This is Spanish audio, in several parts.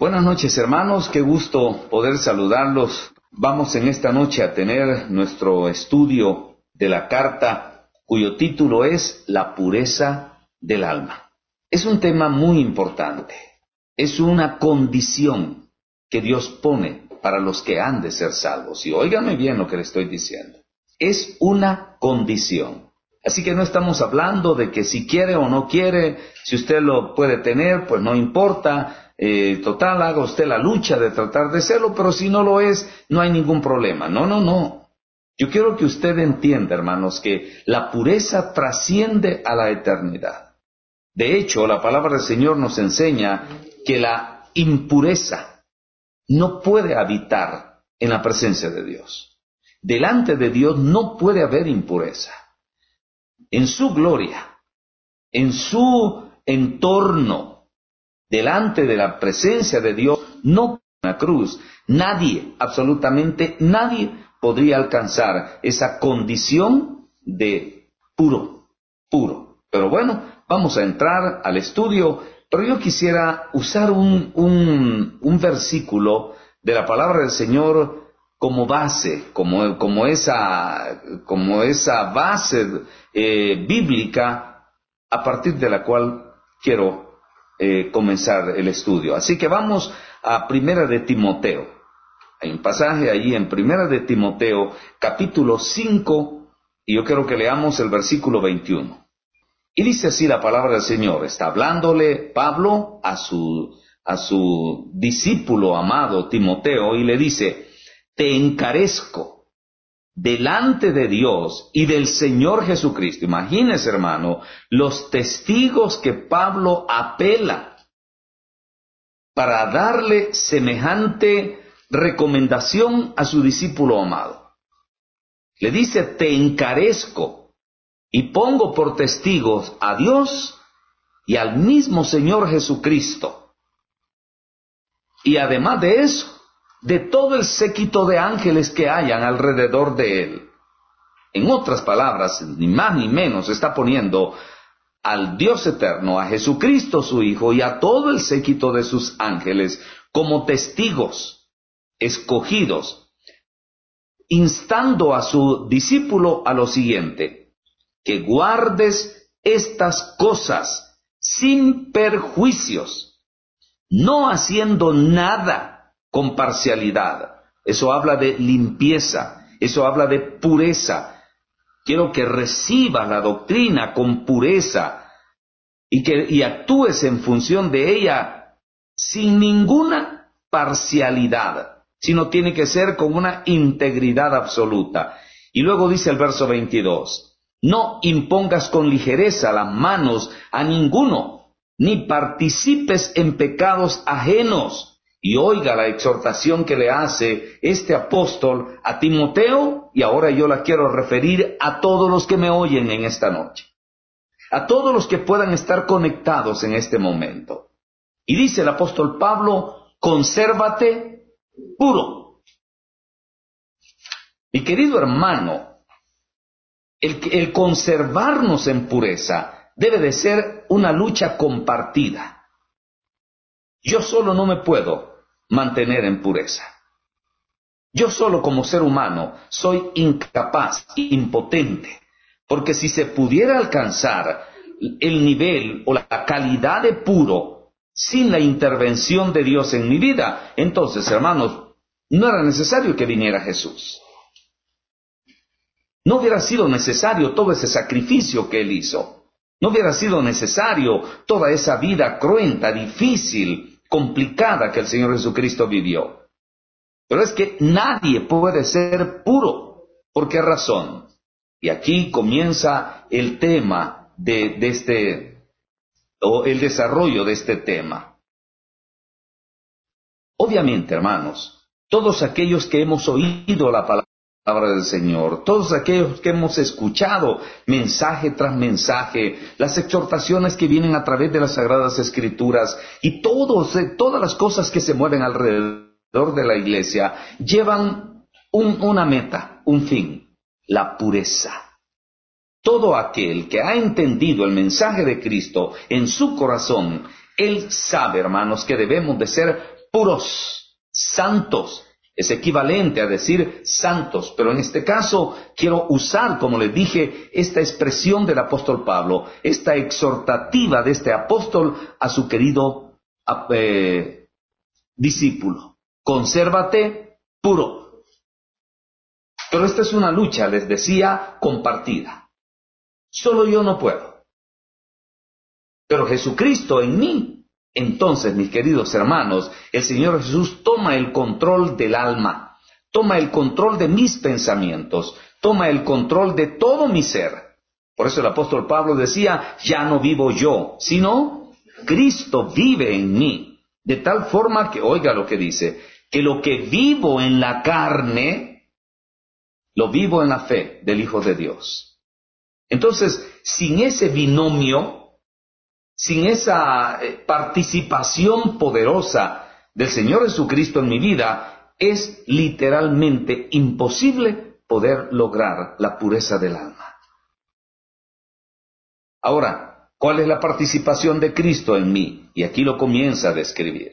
Buenas noches, hermanos, qué gusto poder saludarlos. Vamos en esta noche a tener nuestro estudio de la carta cuyo título es La pureza del alma. Es un tema muy importante, es una condición que Dios pone para los que han de ser salvos. Y óigame bien lo que le estoy diciendo, es una condición. Así que no estamos hablando de que si quiere o no quiere, si usted lo puede tener, pues no importa. Total, haga usted la lucha de tratar de serlo, pero si no lo es, no hay ningún problema. No. Yo quiero que usted entienda, hermanos, que la pureza trasciende a la eternidad. De hecho, la palabra del Señor nos enseña que la impureza no puede habitar en la presencia de Dios. Delante de Dios no puede haber impureza. En su gloria, en su entorno, delante de la presencia de Dios, no en la cruz, nadie, absolutamente nadie, podría alcanzar esa condición de puro. Pero bueno, vamos a entrar al estudio, pero yo quisiera usar un versículo de la palabra del Señor como base, como esa base bíblica a partir de la cual quiero comenzar el estudio. Así que vamos a Primera de Timoteo. Hay un pasaje allí en Primera de Timoteo, capítulo 5, y yo quiero que leamos el versículo 21. Y dice así la palabra del Señor. Está hablándole Pablo a su discípulo amado Timoteo, y le dice: te encarezco delante de Dios y del Señor Jesucristo. Imagínese, hermano, los testigos que Pablo apela para darle semejante recomendación a su discípulo amado. Le dice: te encarezco y pongo por testigos a Dios y al mismo Señor Jesucristo. Y además de eso, de todo el séquito de ángeles que hayan alrededor de él. En otras palabras, ni más ni menos, está poniendo al Dios eterno, a Jesucristo su Hijo, y a todo el séquito de sus ángeles como testigos escogidos, instando a su discípulo a lo siguiente: que guardes estas cosas sin perjuicios, no haciendo nada con parcialidad. Eso habla de limpieza, eso habla de pureza. Quiero que recibas la doctrina con pureza y actúes en función de ella sin ninguna parcialidad, sino tiene que ser con una integridad absoluta. Y luego dice el verso 22, no impongas con ligereza las manos a ninguno, ni participes en pecados ajenos. Y oiga la exhortación que le hace este apóstol a Timoteo, y ahora yo la quiero referir a todos los que me oyen en esta noche, a todos los que puedan estar conectados en este momento. Y dice el apóstol Pablo: consérvate puro. Mi querido hermano, el conservarnos en pureza debe de ser una lucha compartida. Yo solo no me puedo mantener en pureza. Yo solo como ser humano soy incapaz, impotente, porque si se pudiera alcanzar el nivel o la calidad de puro sin la intervención de Dios en mi vida, entonces, hermanos, no era necesario que viniera Jesús. No hubiera sido necesario todo ese sacrificio que Él hizo. No hubiera sido necesario toda esa vida cruenta, difícil, complicada que el Señor Jesucristo vivió. Pero es que nadie puede ser puro. ¿Por qué razón? Y aquí comienza el tema el desarrollo de este tema. Obviamente, hermanos, todos aquellos que hemos oído la palabra del Señor, todos aquellos que hemos escuchado mensaje tras mensaje, las exhortaciones que vienen a través de las Sagradas Escrituras y todas las cosas que se mueven alrededor de la iglesia, llevan una meta, un fin: la pureza. Todo aquel que ha entendido el mensaje de Cristo en su corazón Él sabe, hermanos, que debemos de ser puros, santos. Es equivalente a decir santos, pero en este caso quiero usar, como les dije, esta expresión del apóstol Pablo, esta exhortativa de este apóstol a su querido discípulo. Consérvate puro. Pero esta es una lucha, les decía, compartida. Solo yo no puedo. Pero Jesucristo en mí. Entonces, mis queridos hermanos, el Señor Jesús toma el control del alma, toma el control de mis pensamientos, toma el control de todo mi ser. Por eso el apóstol Pablo decía, ya no vivo yo, sino Cristo vive en mí. De tal forma que, oiga lo que dice, que lo que vivo en la carne, lo vivo en la fe del Hijo de Dios. Entonces, sin ese binomio, sin esa participación poderosa del Señor Jesucristo en mi vida, es literalmente imposible poder lograr la pureza del alma. Ahora, ¿cuál es la participación de Cristo en mí? Y aquí lo comienza a describir.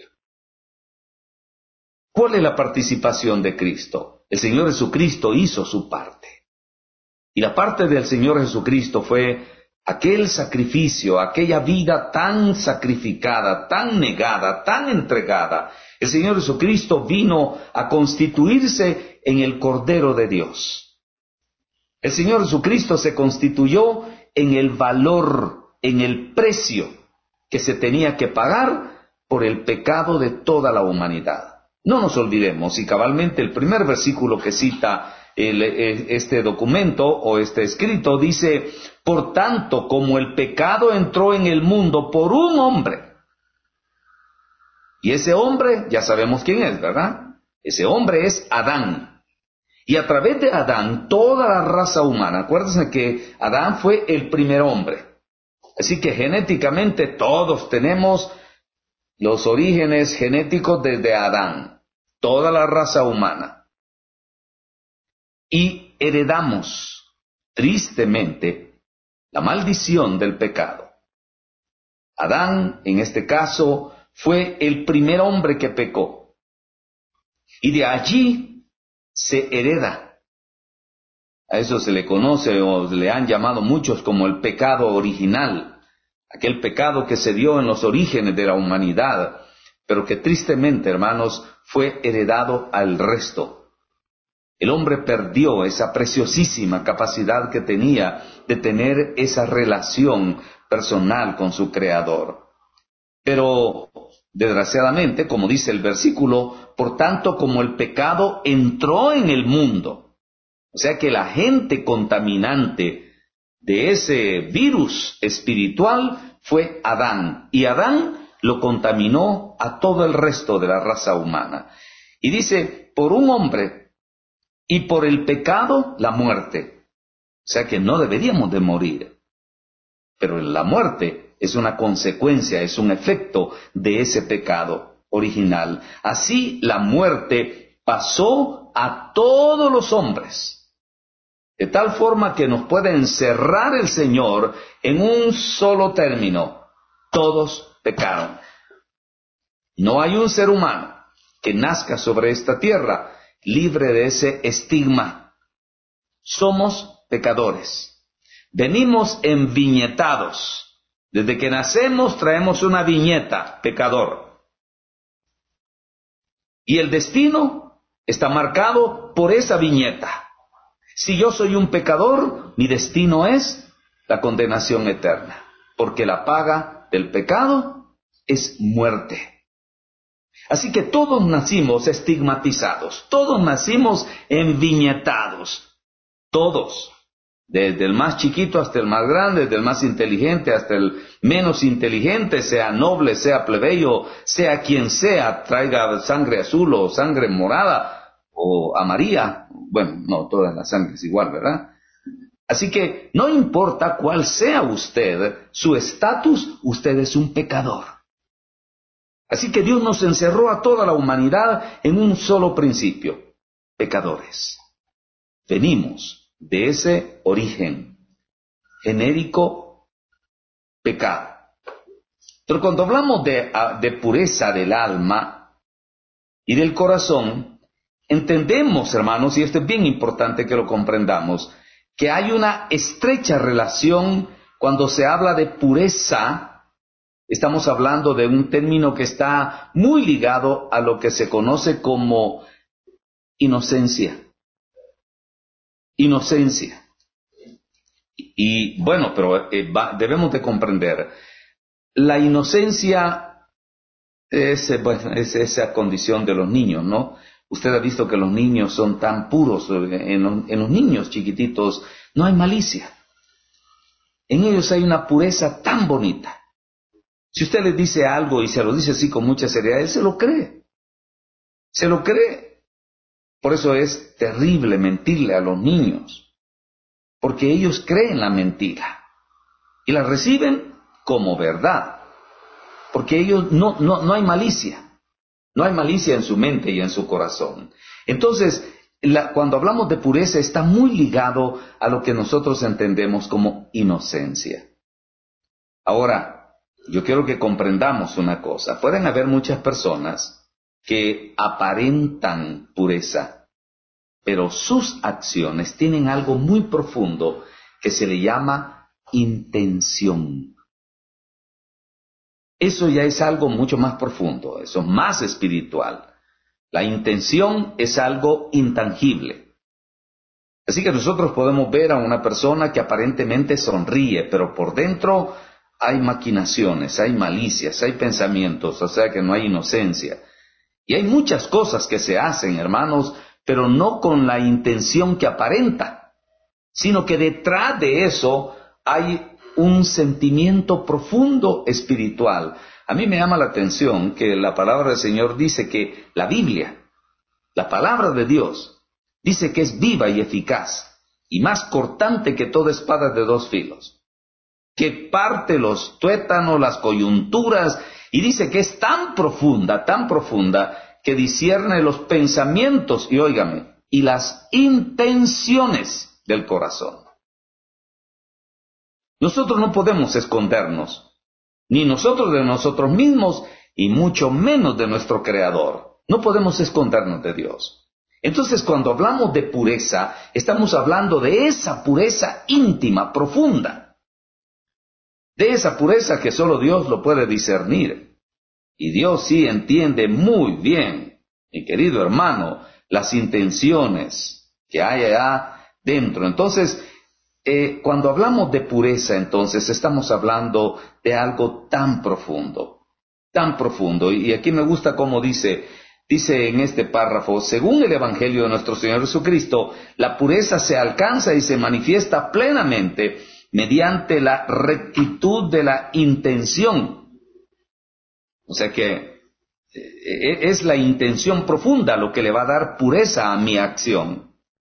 ¿Cuál es la participación de Cristo? El Señor Jesucristo hizo su parte. Y la parte del Señor Jesucristo fue aquel sacrificio, aquella vida tan sacrificada, tan negada, tan entregada. El Señor Jesucristo vino a constituirse en el Cordero de Dios. El Señor Jesucristo se constituyó en el valor, en el precio que se tenía que pagar por el pecado de toda la humanidad. No nos olvidemos, y cabalmente el primer versículo que cita este documento o este escrito dice, por tanto, como el pecado entró en el mundo por un hombre, y ese hombre ya sabemos quién es, ¿verdad? Ese hombre es Adán, y a través de Adán toda la raza humana, acuérdense que Adán fue el primer hombre, así que genéticamente todos tenemos los orígenes genéticos desde Adán, toda la raza humana. Y heredamos, tristemente, la maldición del pecado. Adán, en este caso, fue el primer hombre que pecó. Y de allí se hereda. A eso se le conoce o le han llamado muchos como el pecado original. Aquel pecado que se dio en los orígenes de la humanidad, pero que tristemente, hermanos, fue heredado al resto. El hombre perdió esa preciosísima capacidad que tenía de tener esa relación personal con su Creador. Pero, desgraciadamente, como dice el versículo, por tanto como el pecado entró en el mundo, o sea que la gente contaminante de ese virus espiritual fue Adán, y Adán lo contaminó a todo el resto de la raza humana. Y dice, por un hombre, y por el pecado, la muerte. O sea que no deberíamos de morir. Pero la muerte es una consecuencia, es un efecto de ese pecado original. Así la muerte pasó a todos los hombres. De tal forma que nos puede encerrar el Señor en un solo término. Todos pecaron. No hay un ser humano que nazca sobre esta tierra libre de ese estigma. Somos pecadores. Venimos enviñetados. Desde que nacemos traemos una viñeta, pecador. Y el destino está marcado por esa viñeta. Si yo soy un pecador, mi destino es la condenación eterna, porque la paga del pecado es muerte. Así que todos nacimos estigmatizados, todos nacimos enviñetados, todos, desde el más chiquito hasta el más grande, desde el más inteligente hasta el menos inteligente, sea noble, sea plebeyo, sea quien sea, traiga sangre azul o sangre morada o amarilla, bueno, no, toda la sangre es igual, ¿verdad? Así que no importa cuál sea usted, su estatus, usted es un pecador. Así que Dios nos encerró a toda la humanidad en un solo principio, pecadores. Venimos de ese origen genérico, pecado. Pero cuando hablamos de pureza del alma y del corazón, entendemos, hermanos, y esto es bien importante que lo comprendamos, que hay una estrecha relación cuando se habla de pureza. Estamos hablando de un término que está muy ligado a lo que se conoce como inocencia. Inocencia. Y bueno, pero debemos de comprender, la inocencia es esa condición de los niños, ¿no? Usted ha visto que los niños son tan puros, en los niños chiquititos no hay malicia. En ellos hay una pureza tan bonita. Si usted les dice algo y se lo dice así con mucha seriedad, él se lo cree. Se lo cree. Por eso es terrible mentirle a los niños, porque ellos creen la mentira y la reciben como verdad, porque ellos no hay malicia. No hay malicia en su mente y en su corazón. Entonces, cuando hablamos de pureza está muy ligado a lo que nosotros entendemos como inocencia. Ahora, yo quiero que comprendamos una cosa. Pueden haber muchas personas que aparentan pureza, pero sus acciones tienen algo muy profundo que se le llama intención. Eso ya es algo mucho más profundo, eso es más espiritual. La intención es algo intangible. Así que nosotros podemos ver a una persona que aparentemente sonríe, pero por dentro hay maquinaciones, hay malicias, hay pensamientos, o sea que no hay inocencia. Y hay muchas cosas que se hacen, hermanos, pero no con la intención que aparenta, sino que detrás de eso hay un sentimiento profundo espiritual. A mí me llama la atención que la palabra del Señor dice que la Biblia, la palabra de Dios, dice que es viva y eficaz y más cortante que toda espada de dos filos, que parte los tuétanos, las coyunturas, y dice que es tan profunda, que discierne los pensamientos, y óigame, y las intenciones del corazón. Nosotros no podemos escondernos, ni nosotros de nosotros mismos, y mucho menos de nuestro Creador. No podemos escondernos de Dios. Entonces, cuando hablamos de pureza, estamos hablando de esa pureza íntima, profunda. De esa pureza que solo Dios lo puede discernir. Y Dios sí entiende muy bien, mi querido hermano, las intenciones que hay allá dentro. Entonces, cuando hablamos de pureza, entonces estamos hablando de algo tan profundo, y aquí me gusta cómo dice en este párrafo, según el Evangelio de nuestro Señor Jesucristo, la pureza se alcanza y se manifiesta plenamente mediante la rectitud de la intención. O sea que es la intención profunda lo que le va a dar pureza a mi acción.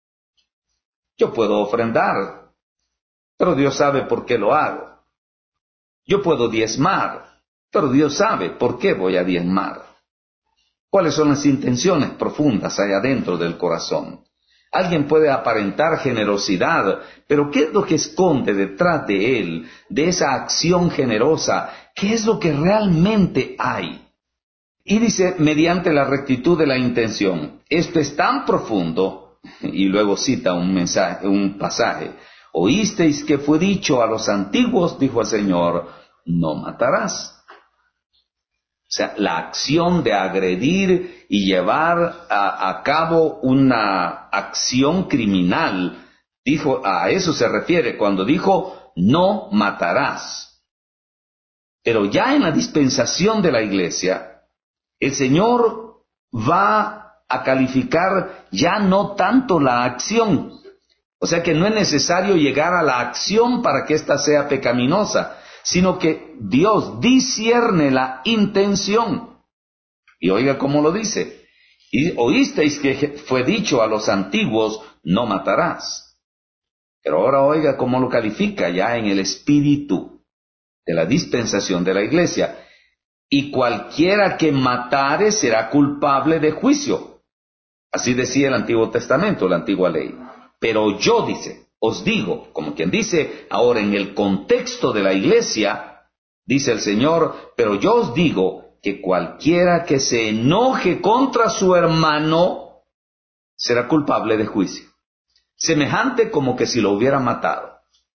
Yo puedo ofrendar, pero Dios sabe por qué lo hago. Yo puedo diezmar, pero Dios sabe por qué voy a diezmar. ¿Cuáles son las intenciones profundas allá dentro del corazón? Alguien puede aparentar generosidad, pero ¿qué es lo que esconde detrás de él, de esa acción generosa? ¿Qué es lo que realmente hay? Y dice, mediante la rectitud de la intención. Esto es tan profundo, y luego cita un pasaje. Oísteis que fue dicho a los antiguos, dijo el Señor, no matarás. O sea, la acción de agredir y llevar a cabo una acción criminal, dijo, a eso se refiere cuando dijo, no matarás. Pero ya en la dispensación de la iglesia, el Señor va a calificar ya no tanto la acción. O sea que no es necesario llegar a la acción para que ésta sea pecaminosa, sino que Dios discierne la intención. Y oiga cómo lo dice. Y oísteis que fue dicho a los antiguos, no matarás. Pero ahora oiga cómo lo califica ya en el espíritu de la dispensación de la iglesia. Y cualquiera que matare será culpable de juicio. Así decía el Antiguo Testamento, la antigua ley. Pero yo, dice, os digo, como quien dice, ahora en el contexto de la iglesia, Dice el Señor, pero yo os digo que cualquiera que se enoje contra su hermano será culpable de juicio, semejante como que si lo hubiera matado.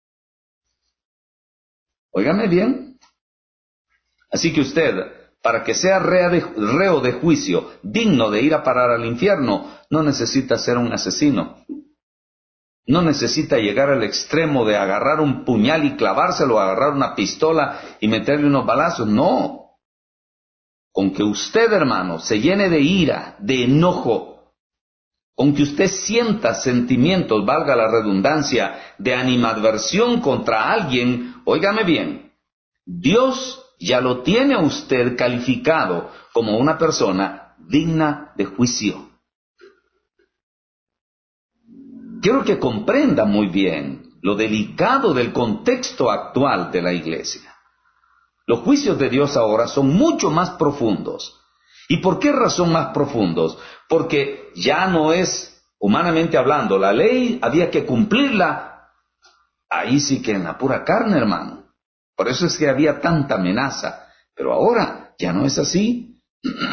Óigame bien. Así que usted, para que sea reo de juicio, digno de ir a parar al infierno, no necesita ser un asesino. No necesita llegar al extremo de agarrar un puñal y clavárselo, agarrar una pistola y meterle unos balazos. No. Con que usted, hermano, se llene de ira, de enojo, con que usted sienta sentimientos, valga la redundancia, de animadversión contra alguien, óigame bien, Dios ya lo tiene a usted calificado como una persona digna de juicio. Quiero que comprenda muy bien lo delicado del contexto actual de la iglesia. Los juicios de Dios ahora son mucho más profundos. ¿Y por qué razón más profundos? Porque ya no es, humanamente hablando, la ley había que cumplirla, ahí sí que en la pura carne, hermano. Por eso es que había tanta amenaza. Pero ahora ya no es así.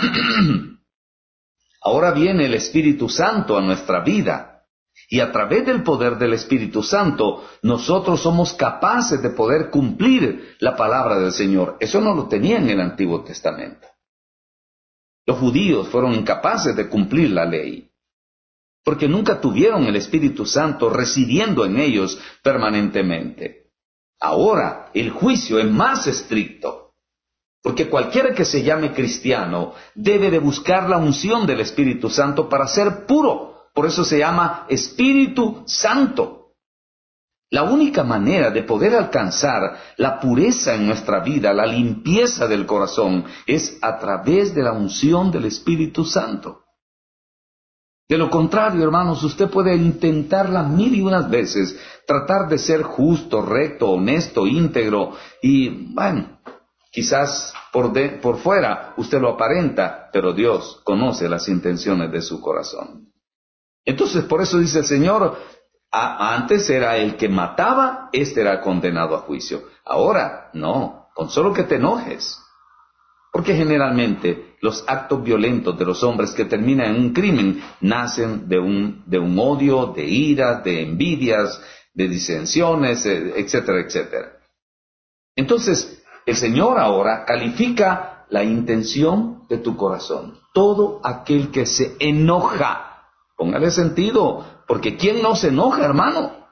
Ahora viene el Espíritu Santo a nuestra vida. Y a través del poder del Espíritu Santo, nosotros somos capaces de poder cumplir la palabra del Señor. Eso no lo tenía en el Antiguo Testamento. Los judíos fueron incapaces de cumplir la ley, porque nunca tuvieron el Espíritu Santo residiendo en ellos permanentemente. Ahora, el juicio es más estricto, porque cualquiera que se llame cristiano debe de buscar la unción del Espíritu Santo para ser puro. Por eso se llama Espíritu Santo. La única manera de poder alcanzar la pureza en nuestra vida, la limpieza del corazón, es a través de la unción del Espíritu Santo. De lo contrario, hermanos, usted puede intentarla 1001 veces, tratar de ser justo, recto, honesto, íntegro, y bueno, quizás por fuera usted lo aparenta, pero Dios conoce las intenciones de su corazón. Entonces, por eso dice el Señor, antes era el que mataba, este era condenado a juicio. Ahora, no, con solo que te enojes. Porque generalmente los actos violentos de los hombres que terminan en un crimen nacen de un odio, de iras, de envidias, de disensiones, etcétera, etcétera. Entonces, el Señor ahora califica la intención de tu corazón. Todo aquel que se enoja. Póngale sentido, porque ¿quién no se enoja, hermano?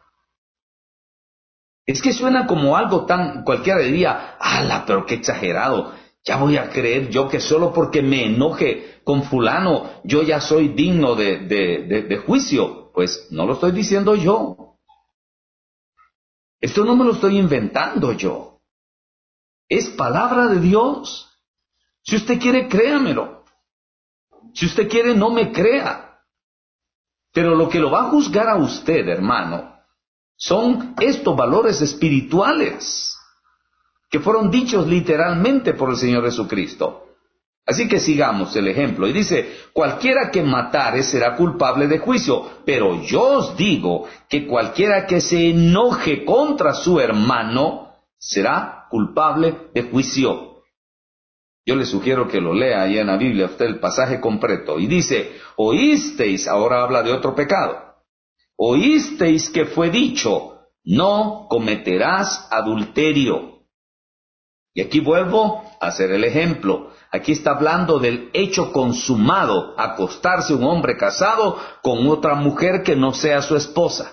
Es que suena como algo tan, cualquiera diría, ¡ala, pero qué exagerado! Ya voy a creer yo que solo porque me enoje con fulano, yo ya soy digno de juicio. Pues no lo estoy diciendo yo. Esto no me lo estoy inventando yo. Es palabra de Dios. Si usted quiere, créamelo. Si usted quiere, no me crea. Pero lo que lo va a juzgar a usted, hermano, son estos valores espirituales que fueron dichos literalmente por el Señor Jesucristo. Así que sigamos el ejemplo. Y dice, cualquiera que matare será culpable de juicio, pero yo os digo que cualquiera que se enoje contra su hermano será culpable de juicio. Yo le sugiero que lo lea ahí en la Biblia, usted el pasaje completo. Y dice, oísteis, ahora habla de otro pecado. Oísteis que fue dicho, no cometerás adulterio. Y aquí vuelvo a hacer el ejemplo. Aquí está hablando del hecho consumado, acostarse un hombre casado con otra mujer que no sea su esposa.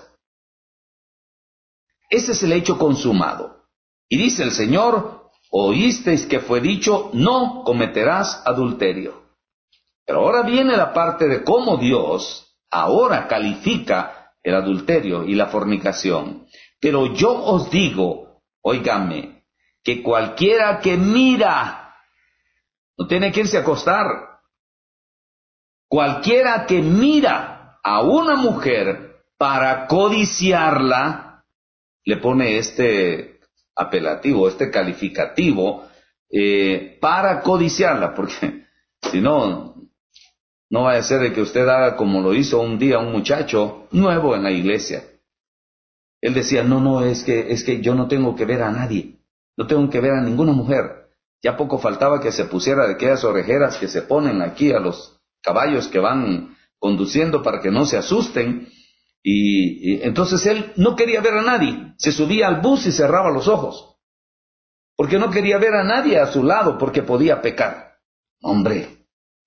Ese es el hecho consumado. Y dice el Señor, oísteis que fue dicho, no cometerás adulterio. Pero ahora viene la parte de cómo Dios ahora califica el adulterio y la fornicación. Pero yo os digo, óigame, que cualquiera que mira, no tiene que irse a acostar, cualquiera que mira a una mujer para codiciarla, le pone este apelativo, este calificativo, para codiciarla, porque si no, no vaya a ser de que usted haga como lo hizo un día un muchacho nuevo en la iglesia. Él decía, no, es que yo no tengo que ver a nadie. No tengo que ver a ninguna mujer. Ya poco faltaba que se pusiera de aquellas orejeras que se ponen aquí a los caballos que van conduciendo para que no se asusten. Y entonces él no quería ver a nadie. Se subía al bus y cerraba los ojos, porque no quería ver a nadie a su lado, porque podía pecar. Hombre,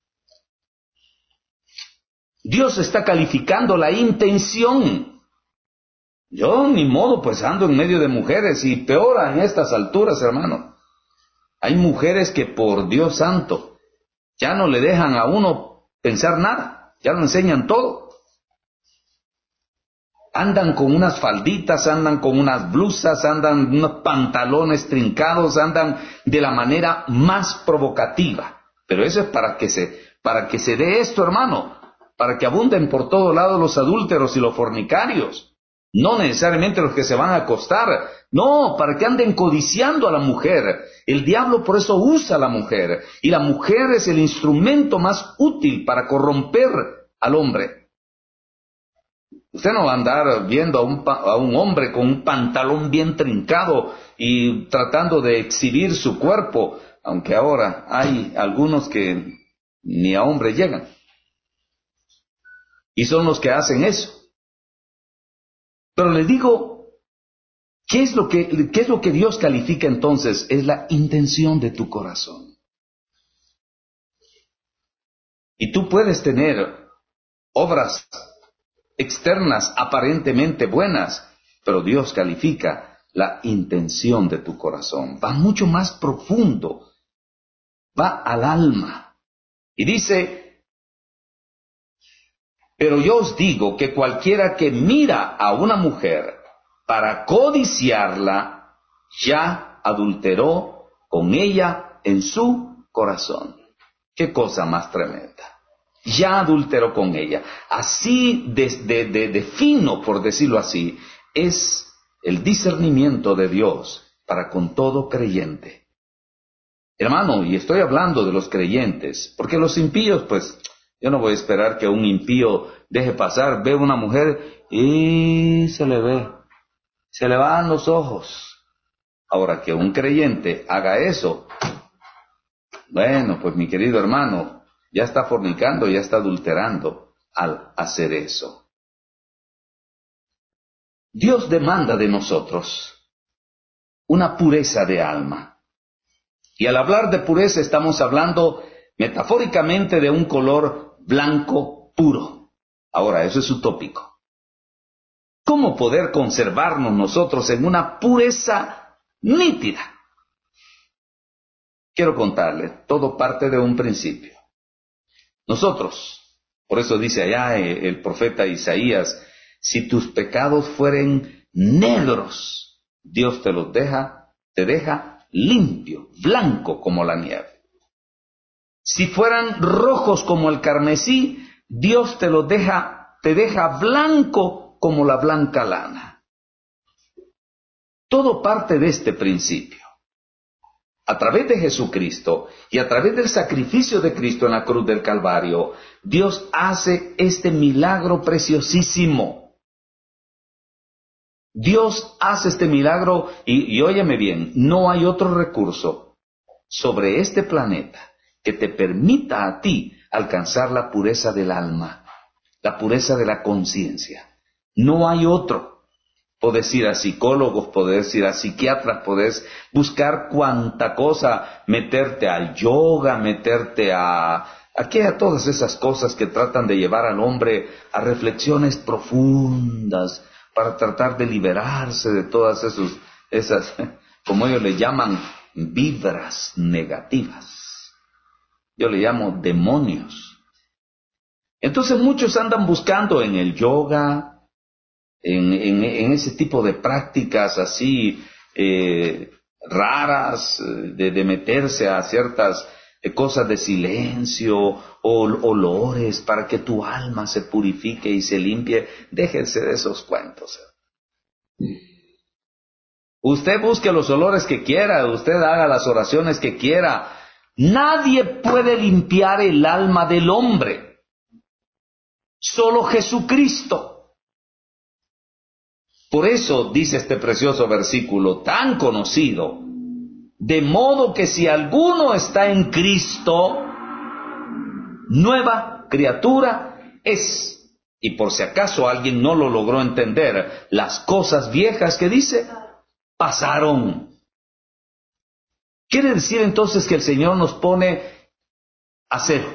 Dios está calificando la intención. Yo ni modo, pues ando en medio de mujeres, y peor en estas alturas, hermano. Hay mujeres que, por Dios santo, ya no le dejan a uno pensar nada, ya lo enseñan todo. Andan con unas falditas, andan con unas blusas, andan unos pantalones trincados, andan de la manera más provocativa. Pero eso es para que se dé esto, hermano, para que abunden por todo lado los adúlteros y los fornicarios. No necesariamente los que se van a acostar, no, para que anden codiciando a la mujer. El diablo por eso usa a la mujer, y la mujer es el instrumento más útil para corromper al hombre. Usted no va a andar viendo a un hombre con un pantalón bien trincado y tratando de exhibir su cuerpo, aunque ahora hay algunos que ni a hombre llegan. Y son los que hacen eso. Pero les digo, ¿qué es lo que Dios califica entonces? Es la intención de tu corazón. Y tú puedes tener obras externas aparentemente buenas, pero Dios califica la intención de tu corazón. Va mucho más profundo, va al alma. Y dice, pero yo os digo que cualquiera que mira a una mujer para codiciarla, ya adulteró con ella en su corazón. Qué cosa más tremenda. Ya adulteró con ella. Así de fino, por decirlo así, es el discernimiento de Dios para con todo creyente. Hermano, y estoy hablando de los creyentes, porque los impíos, pues, yo no voy a esperar que un impío deje pasar, ve una mujer y se le van los ojos. Ahora, que un creyente haga eso, bueno, pues mi querido hermano, ya está fornicando, ya está adulterando al hacer eso. Dios demanda de nosotros una pureza de alma. Y al hablar de pureza estamos hablando metafóricamente de un color blanco puro. Ahora, eso es utópico. ¿Cómo poder conservarnos nosotros en una pureza nítida? Quiero contarle, todo parte de un principio. Nosotros, por eso dice allá el profeta Isaías, si tus pecados fueren negros, Dios te deja limpio, blanco como la nieve. Si fueran rojos como el carmesí, Dios te deja blanco como la blanca lana. Todo parte de este principio. A través de Jesucristo y a través del sacrificio de Cristo en la cruz del Calvario, Dios hace este milagro preciosísimo. Dios hace este milagro y óyeme bien, no hay otro recurso sobre este planeta que te permita a ti alcanzar la pureza del alma, la pureza de la conciencia. No hay otro. Podés ir a psicólogos, podés ir a psiquiatras, podés buscar cuanta cosa, meterte al yoga, meterte a todas esas cosas que tratan de llevar al hombre a reflexiones profundas para tratar de liberarse de todas esas, como ellos le llaman, vibras negativas. Yo le llamo demonios. Entonces muchos andan buscando en el yoga, en ese tipo de prácticas así raras, de meterse a ciertas cosas de silencio o olores para que tu alma se purifique y se limpie. Déjense de esos cuentos. Usted busque los olores que quiera, usted haga las oraciones que quiera. Nadie puede limpiar el alma del hombre. Solo Jesucristo. Por eso dice este precioso versículo tan conocido, De modo que si alguno está en Cristo, nueva criatura es. Y por si acaso alguien no lo logró entender, las cosas viejas que dice, pasaron. Quiere decir entonces que el Señor nos pone a cero.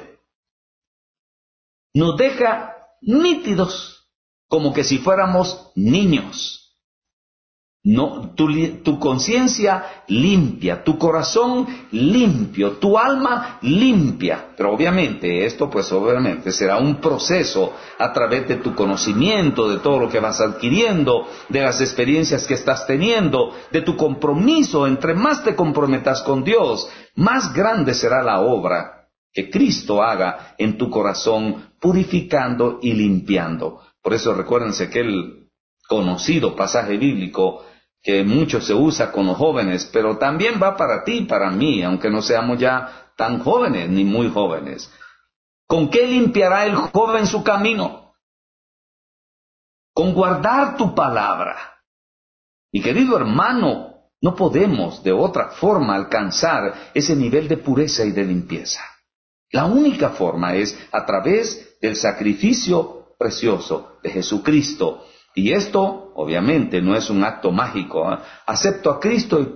Nos deja nítidos, como que si fuéramos niños. No, tu conciencia limpia, tu corazón limpio, tu alma limpia. Pero obviamente esto obviamente será un proceso a través de tu conocimiento, de todo lo que vas adquiriendo, de las experiencias que estás teniendo, de tu compromiso. Entre más te comprometas con Dios, más grande será la obra que Cristo haga en tu corazón, purificando y limpiando. Por eso recuérdense aquel conocido pasaje bíblico que mucho se usa con los jóvenes, pero también va para ti y para mí, aunque no seamos ya tan jóvenes ni muy jóvenes. ¿Con qué limpiará el joven su camino? Con guardar tu palabra. Mi querido hermano, no podemos de otra forma alcanzar ese nivel de pureza y de limpieza. La única forma es a través del sacrificio precioso de Jesucristo. Y esto, obviamente, no es un acto mágico. Acepto a Cristo y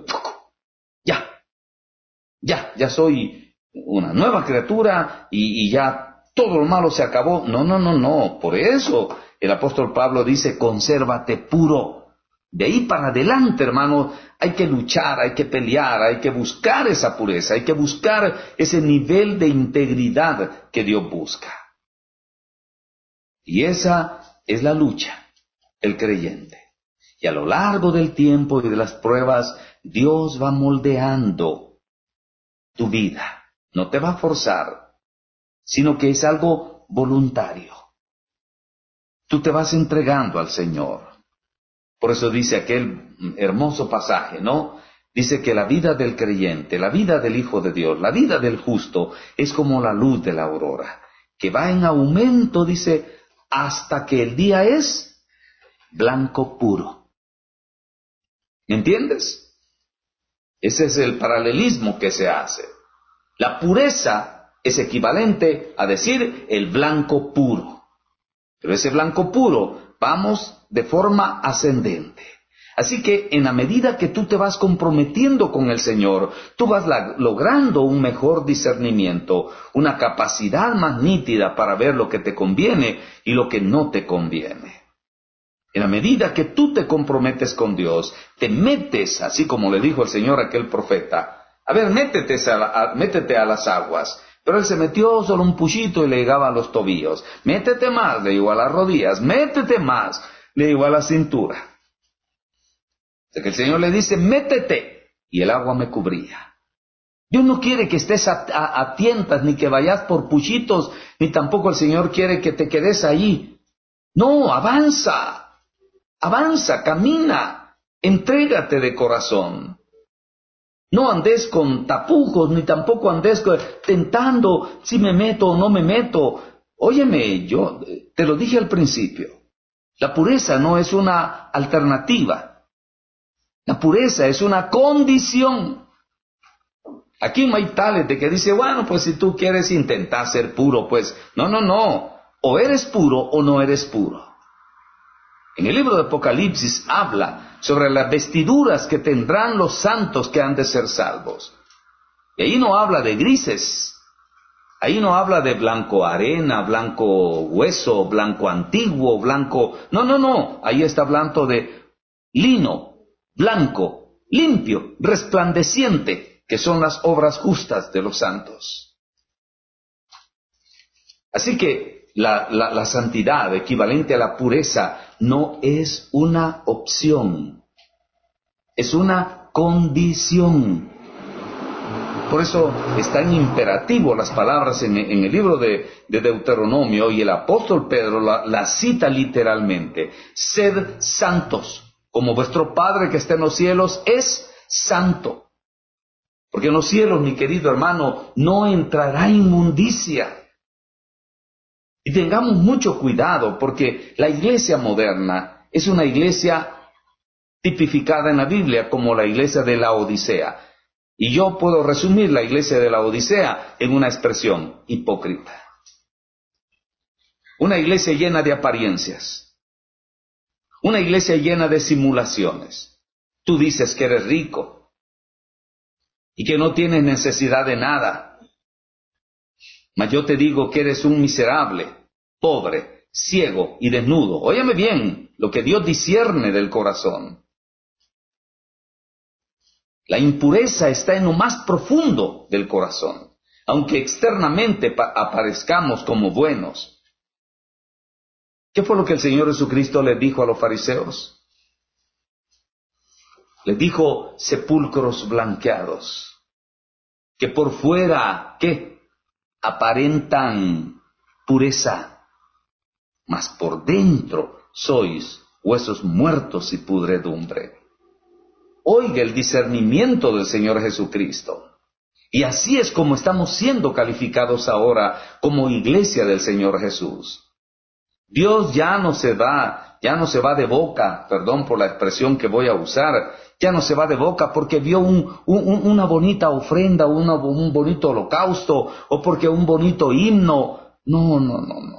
ya soy una nueva criatura y ya todo lo malo se acabó. No. Por eso el apóstol Pablo dice, consérvate puro. De ahí para adelante, hermano, hay que luchar, hay que pelear, hay que buscar esa pureza, hay que buscar ese nivel de integridad que Dios busca. Y esa es la lucha. El creyente. Y a lo largo del tiempo y de las pruebas, Dios va moldeando tu vida. No te va a forzar, sino que es algo voluntario. Tú te vas entregando al Señor. Por eso dice aquel hermoso pasaje, ¿no? Dice que la vida del creyente, la vida del Hijo de Dios, la vida del justo, es como la luz de la aurora, que va en aumento, dice, hasta que el día es blanco puro. ¿Me entiendes? Ese es el paralelismo que se hace. La pureza es equivalente a decir el blanco puro. Pero ese blanco puro vamos de forma ascendente. Así que en la medida que tú te vas comprometiendo con el Señor, tú vas logrando un mejor discernimiento, una capacidad más nítida para ver lo que te conviene y lo que no te conviene. En la medida que tú te comprometes con Dios, te metes, así como le dijo el Señor a aquel profeta, a ver, métete a las aguas. Pero él se metió solo un puchito y le llegaba a los tobillos. Métete más, le llegó a las rodillas. Métete más, le llegó a la cintura. O sea que el Señor le dice, métete, y el agua me cubría. Dios no quiere que estés a tientas, ni que vayas por puchitos, ni tampoco el Señor quiere que te quedes ahí. No, avanza. Avanza, camina, entrégate de corazón. No andes con tapujos, ni tampoco andes tentando si me meto o no me meto. Óyeme, yo te lo dije al principio. La pureza no es una alternativa. La pureza es una condición. Aquí no hay tales de que dice, bueno, pues si tú quieres intentar ser puro, pues no. O eres puro o no eres puro. En el libro de Apocalipsis habla sobre las vestiduras que tendrán los santos que han de ser salvos. Y ahí no habla de grises, ahí no habla de blanco arena, blanco hueso, blanco antiguo, blanco... No, ahí está hablando de lino, blanco, limpio, resplandeciente, que son las obras justas de los santos. Así que la santidad, equivalente a la pureza, no es una opción, es una condición. Por eso es tan imperativo las palabras en el libro de Deuteronomio, y el apóstol Pedro la cita literalmente. Sed santos, como vuestro Padre que está en los cielos es santo. Porque en los cielos, mi querido hermano, no entrará inmundicia. Y tengamos mucho cuidado, porque la iglesia moderna es una iglesia tipificada en la Biblia como la iglesia de la Odisea. Y yo puedo resumir la iglesia de la Odisea en una expresión: hipócrita. Una iglesia llena de apariencias. Una iglesia llena de simulaciones. Tú dices que eres rico y que no tienes necesidad de nada. Mas yo te digo que eres un miserable, pobre, ciego y desnudo. Óyeme bien lo que Dios discierne del corazón. La impureza está en lo más profundo del corazón. Aunque externamente aparezcamos como buenos. ¿Qué fue lo que el Señor Jesucristo les dijo a los fariseos? Les dijo: sepulcros blanqueados, que por fuera, ¿qué? Aparentan pureza, mas por dentro sois huesos muertos y pudredumbre. Oiga el discernimiento del Señor Jesucristo. Y así es como estamos siendo calificados ahora como iglesia del Señor Jesús. Dios ya no se va de boca, perdón por la expresión que voy a usar, ya no se va de boca porque vio una bonita ofrenda, un bonito holocausto, o porque un bonito himno. No.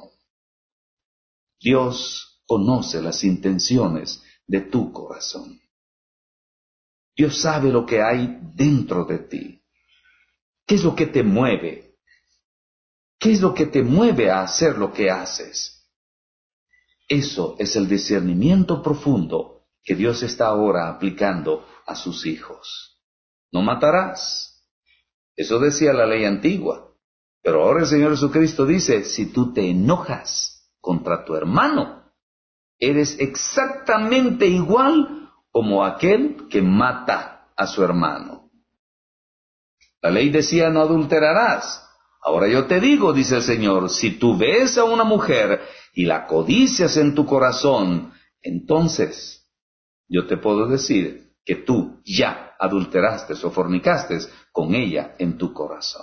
Dios conoce las intenciones de tu corazón. Dios sabe lo que hay dentro de ti. ¿Qué es lo que te mueve? ¿Qué es lo que te mueve a hacer lo que haces? Eso es el discernimiento profundo que Dios está ahora aplicando a sus hijos. No matarás. Eso decía la ley antigua. Pero ahora el Señor Jesucristo dice: si tú te enojas contra tu hermano, eres exactamente igual como aquel que mata a su hermano. La ley decía: no adulterarás. Ahora yo te digo, dice el Señor, si tú ves a una mujer y la codicias en tu corazón, entonces yo te puedo decir que tú ya adulteraste o fornicaste con ella en tu corazón.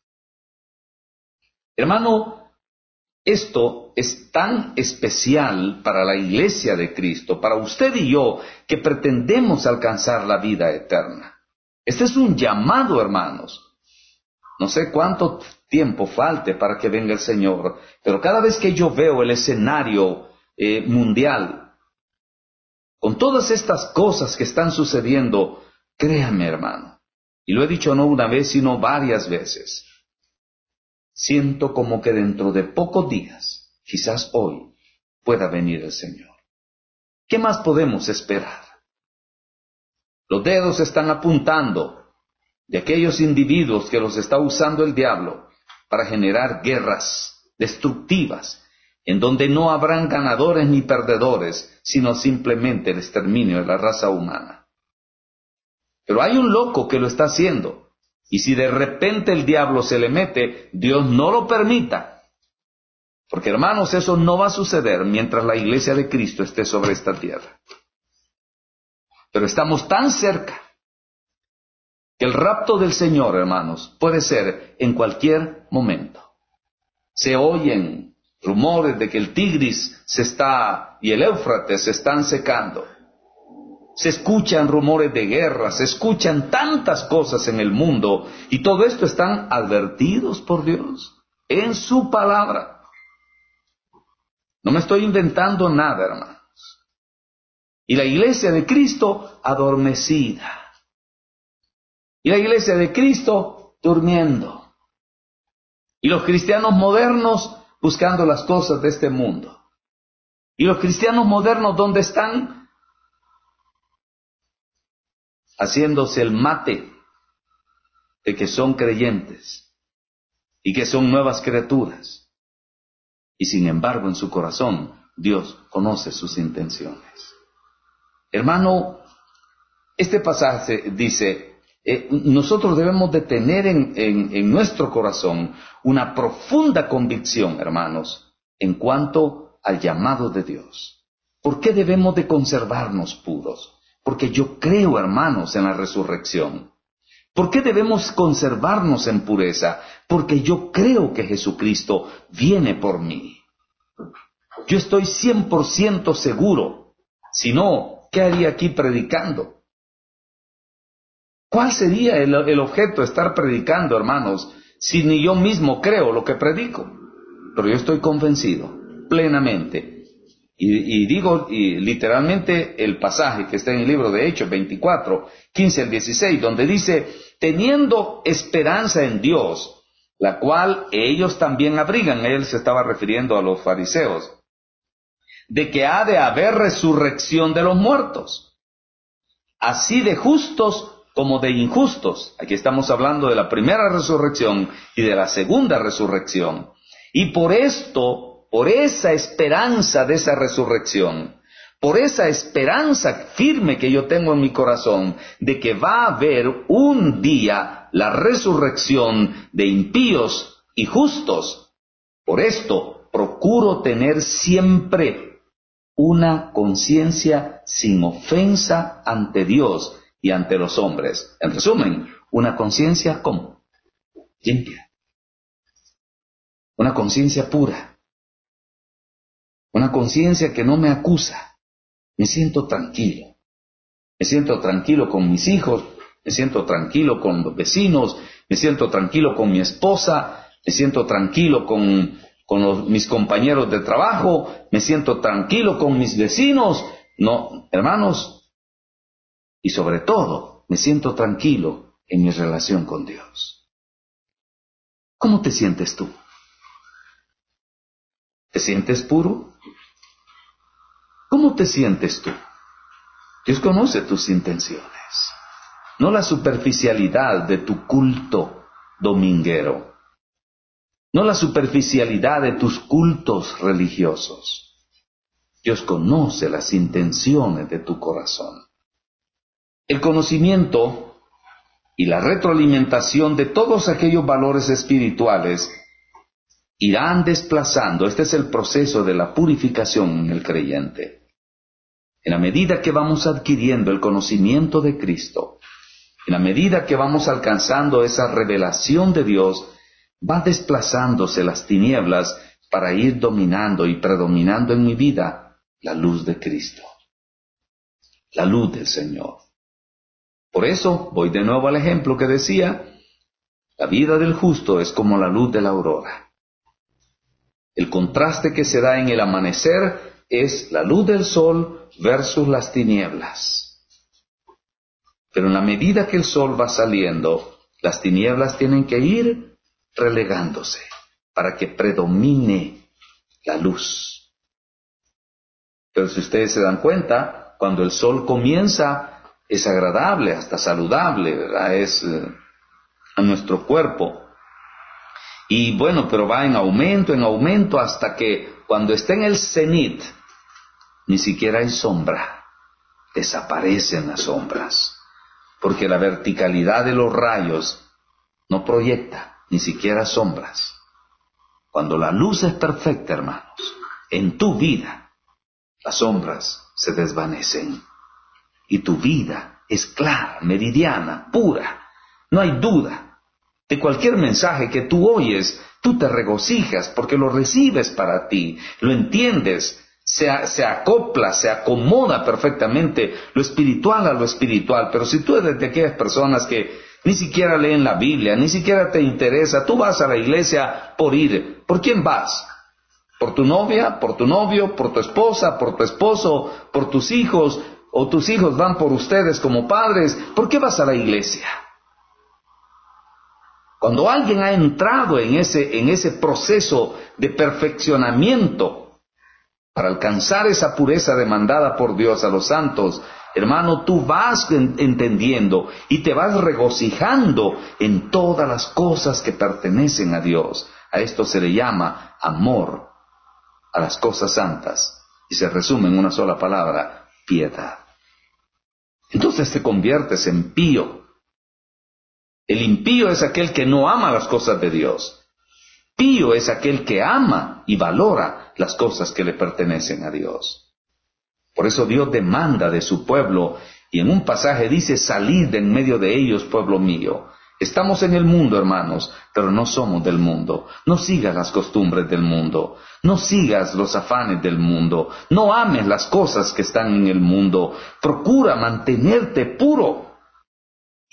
Hermano, esto es tan especial para la iglesia de Cristo, para usted y yo, que pretendemos alcanzar la vida eterna. Este es un llamado, hermanos. No sé cuánto tiempo falte para que venga el Señor, pero cada vez que yo veo el escenario mundial, con todas estas cosas que están sucediendo, créame, hermano, y lo he dicho no una vez, sino varias veces, siento como que dentro de pocos días, quizás hoy, pueda venir el Señor. ¿Qué más podemos esperar? Los dedos están apuntando de aquellos individuos que los está usando el diablo para generar guerras destructivas, en donde no habrán ganadores ni perdedores, sino simplemente el exterminio de la raza humana. Pero hay un loco que lo está haciendo, y si de repente el diablo se le mete, Dios no lo permita, porque hermanos, eso no va a suceder mientras la iglesia de Cristo esté sobre esta tierra. Pero estamos tan cerca que el rapto del Señor, hermanos, puede ser en cualquier momento. Se oyen rumores de que el Tigris y el Éufrates se están secando. Se escuchan rumores de guerra, se escuchan tantas cosas en el mundo, y todo esto están advertidos por Dios en su palabra. No me estoy inventando nada, hermanos. Y la iglesia de Cristo adormecida. Y la iglesia de Cristo durmiendo. Y los cristianos modernos buscando las cosas de este mundo. Y los cristianos modernos, ¿dónde están? Haciéndose el mate de que son creyentes y que son nuevas criaturas. Y sin embargo, en su corazón, Dios conoce sus intenciones. Hermano, este pasaje dice: nosotros debemos de tener en nuestro corazón una profunda convicción, hermanos, en cuanto al llamado de Dios. ¿Por qué debemos de conservarnos puros? Porque yo creo, hermanos, en la resurrección. ¿Por qué debemos conservarnos en pureza? Porque yo creo que Jesucristo viene por mí. Yo estoy 100% seguro. Si no, ¿qué haría aquí predicando? ¿Cuál sería el objeto de estar predicando, hermanos, si ni yo mismo creo lo que predico? Pero yo estoy convencido, plenamente. Y digo literalmente el pasaje que está en el libro de Hechos 24, 15 al 16, donde dice, teniendo esperanza en Dios, la cual ellos también abrigan. Él se estaba refiriendo a los fariseos, de que ha de haber resurrección de los muertos, así de justos como de injustos. Aquí estamos hablando de la primera resurrección y de la segunda resurrección. Y por esto, por esa esperanza de esa resurrección, por esa esperanza firme que yo tengo en mi corazón de que va a haber un día la resurrección de impíos y justos, por esto procuro tener siempre una conciencia sin ofensa ante Dios y ante los hombres. En resumen, una conciencia ¿cómo? Limpia. Una conciencia pura. Una conciencia que no me acusa. Me siento tranquilo. Me siento tranquilo con mis hijos. Me siento tranquilo con los vecinos. Me siento tranquilo con mi esposa. Me siento tranquilo con mis compañeros de trabajo. Me siento tranquilo con mis vecinos. No, hermanos. Y sobre todo, me siento tranquilo en mi relación con Dios. ¿Cómo te sientes tú? ¿Te sientes puro? ¿Cómo te sientes tú? Dios conoce tus intenciones, no la superficialidad de tu culto dominguero, no la superficialidad de tus cultos religiosos. Dios conoce las intenciones de tu corazón. El conocimiento y la retroalimentación de todos aquellos valores espirituales irán desplazando. Este es el proceso de la purificación en el creyente. En la medida que vamos adquiriendo el conocimiento de Cristo, en la medida que vamos alcanzando esa revelación de Dios, va desplazándose las tinieblas para ir dominando y predominando en mi vida la luz de Cristo, la luz del Señor. Por eso voy de nuevo al ejemplo que decía, la vida del justo es como la luz de la aurora. El contraste que se da en el amanecer es la luz del sol versus las tinieblas. Pero en la medida que el sol va saliendo, las tinieblas tienen que ir relegándose para que predomine la luz. Pero si ustedes se dan cuenta, cuando el sol comienza, es agradable, hasta saludable, ¿verdad? Es a nuestro cuerpo. Y bueno, pero va en aumento, hasta que cuando está en el cenit, ni siquiera hay sombra, desaparecen las sombras, porque la verticalidad de los rayos no proyecta ni siquiera sombras. Cuando la luz es perfecta, hermanos, en tu vida, las sombras se desvanecen, y tu vida es clara, meridiana, pura, no hay duda. De cualquier mensaje que tú oyes, tú te regocijas porque lo recibes para ti, lo entiendes, se acopla, se acomoda perfectamente lo espiritual a lo espiritual. Pero si tú eres de aquellas personas que ni siquiera leen la Biblia, ni siquiera te interesa, tú vas a la iglesia por ir. ¿Por quién vas? ¿Por tu novia, por tu novio, por tu esposa, por tu esposo, por tus hijos? ¿O tus hijos van por ustedes como padres? ¿Por qué vas a la iglesia? Cuando alguien ha entrado en ese proceso de perfeccionamiento para alcanzar esa pureza demandada por Dios a los santos, hermano, tú vas entendiendo y te vas regocijando en todas las cosas que pertenecen a Dios. A esto se le llama amor a las cosas santas y se resume en una sola palabra: piedad. Entonces te conviertes en pío. El impío es aquel que no ama las cosas de Dios. Pío es aquel que ama y valora las cosas que le pertenecen a Dios. Por eso Dios demanda de su pueblo, y en un pasaje dice: salid de en medio de ellos, pueblo mío. Estamos en el mundo, hermanos, pero no somos del mundo. No sigas las costumbres del mundo. No sigas los afanes del mundo. No ames las cosas que están en el mundo. Procura mantenerte puro.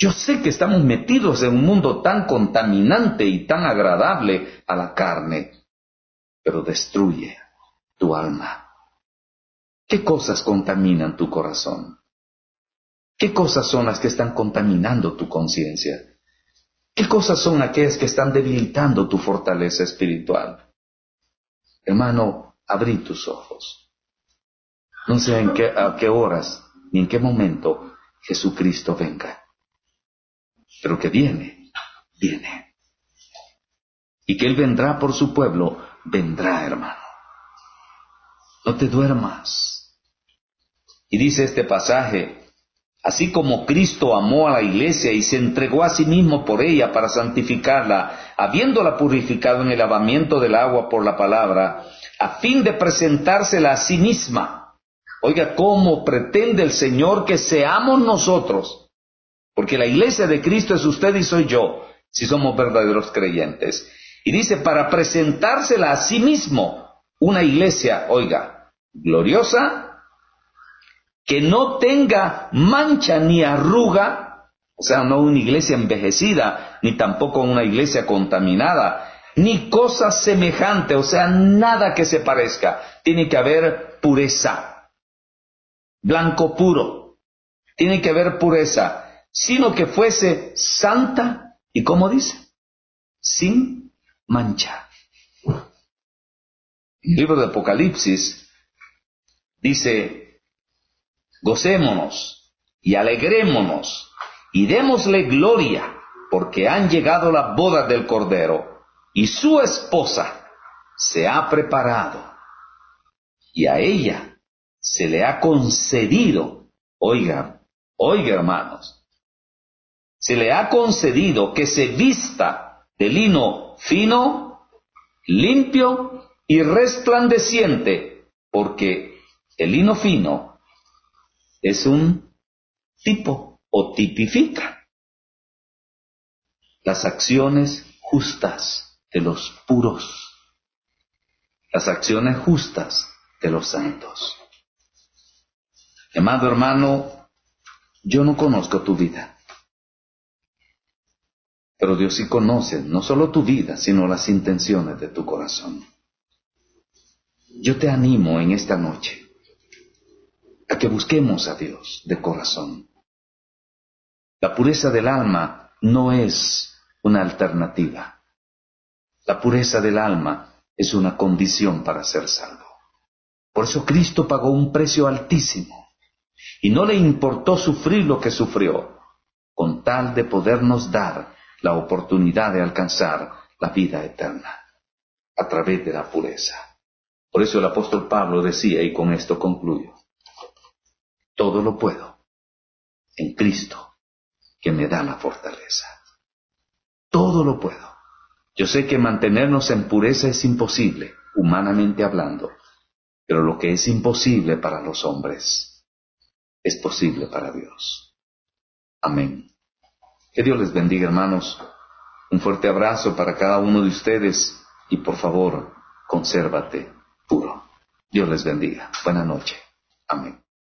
Yo sé que estamos metidos en un mundo tan contaminante y tan agradable a la carne, pero destruye tu alma. ¿Qué cosas contaminan tu corazón? ¿Qué cosas son las que están contaminando tu conciencia? ¿Qué cosas son aquellas que están debilitando tu fortaleza espiritual? Hermano, abrí tus ojos. No sé a qué horas ni en qué momento Jesucristo venga, pero que viene, viene. Y que Él vendrá por su pueblo, vendrá, hermano. No te duermas. Y dice este pasaje: así como Cristo amó a la iglesia y se entregó a sí mismo por ella para santificarla, habiéndola purificado en el lavamiento del agua por la palabra, a fin de presentársela a sí misma. Oiga, ¿cómo pretende el Señor que seamos nosotros? Porque la iglesia de Cristo es usted y soy yo, si somos verdaderos creyentes. Y dice, para presentársela a sí mismo, una iglesia, oiga, gloriosa, que no tenga mancha ni arruga, o sea, no una iglesia envejecida, ni tampoco una iglesia contaminada, ni cosa semejante, o sea, nada que se parezca. Tiene que haber pureza, blanco puro, tiene que haber pureza, sino que fuese santa, y ¿cómo dice? Sin mancha. El libro de Apocalipsis dice: gocémonos y alegrémonos y démosle gloria, porque han llegado las bodas del Cordero, y su esposa se ha preparado, y a ella se le ha concedido, oiga, hermanos, se le ha concedido que se vista de lino fino, limpio y resplandeciente, porque el lino fino es un tipo o tipifica las acciones justas de los puros, las acciones justas de los santos. Amado hermano, yo no conozco tu vida, pero Dios sí conoce no solo tu vida, sino las intenciones de tu corazón. Yo te animo en esta noche a que busquemos a Dios de corazón. La pureza del alma no es una alternativa. La pureza del alma es una condición para ser salvo. Por eso Cristo pagó un precio altísimo y no le importó sufrir lo que sufrió, con tal de podernos dar la oportunidad de alcanzar la vida eterna a través de la pureza. Por eso el apóstol Pablo decía, y con esto concluyo: todo lo puedo en Cristo que me da la fortaleza. Todo lo puedo. Yo sé que mantenernos en pureza es imposible, humanamente hablando, pero lo que es imposible para los hombres es posible para Dios. Amén. Que Dios les bendiga, hermanos. Un fuerte abrazo para cada uno de ustedes y por favor, consérvate puro. Dios les bendiga. Buena noche. Amén.